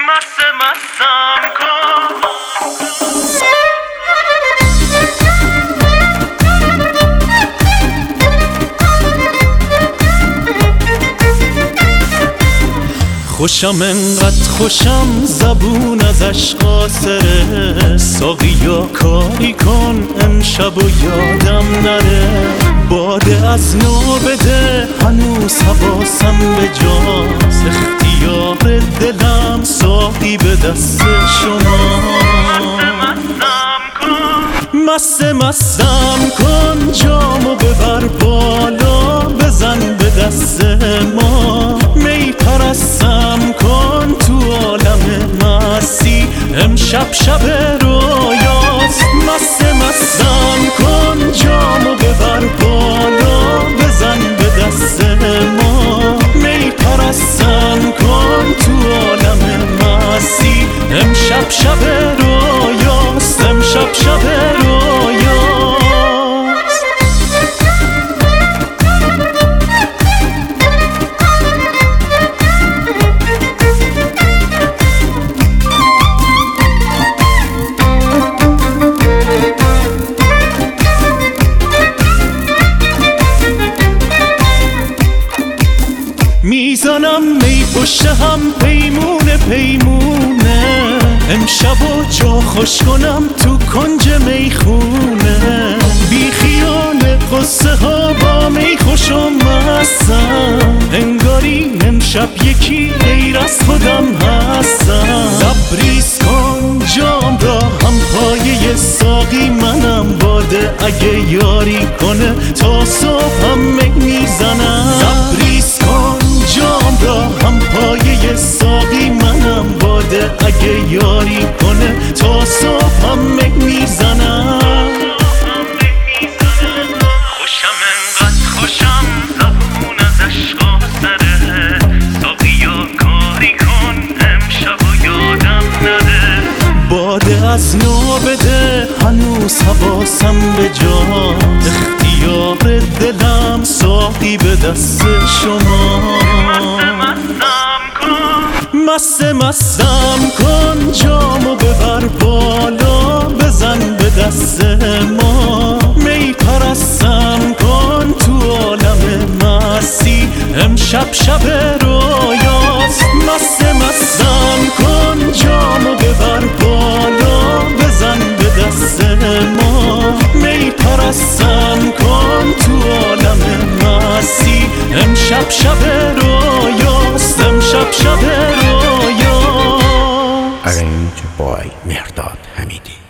مستم کن. خوشم انقدر خوشم زبون از عشق قاصره، ساقیا کاری کن امشب و یادم نره. باده از نو بده هنوز حواسم به جاست، اختیار دلم ساقی به دست شما. مستم کن جامو ببر بالا، بزن به دست ما. می پرستم کن تو عالم مستی، امشب شب رویاست. مستم کن جامو ببر بالا، بزن به دست ما. می پرستم کن تو عالم مستی، امشب شب رویاست. امشب شب رویاست. میزنم می پشت هم پیمونه پیمونه، امشب و جا خوش کنم تو کنج میخونه. بی خیال قصه ها با می خوشم هستم، انگاری امشب یکی غیر از خودم هستم. لبریز کن جام را هم پایه ساقی منم، باده اگه یاری کنه تا صبح هم میزنم. لبریز کن جام را هم پایه ساقی منم، باده اگه یاری کنه تا صبح هم میزنم. خوشم انقدر خوشم زبون از عشق قاصره، ساقیا کاری کن امشب و یادم نده. باده از نو بده هنوز حواسم به جاست، اختیار دلم ساقی به دست شما. مستم کن جامو ببر بالا، بزن به دست ما. می پرستم کن تو عالم مستی، امشب شب رویاست. مستم کن جامو ببر بالا، بزن به دست ما. می پرستم کن تو عالم مستی، امشب شب رویاست. امشب شب رویاست. Arranged by مهرداد حمیدی.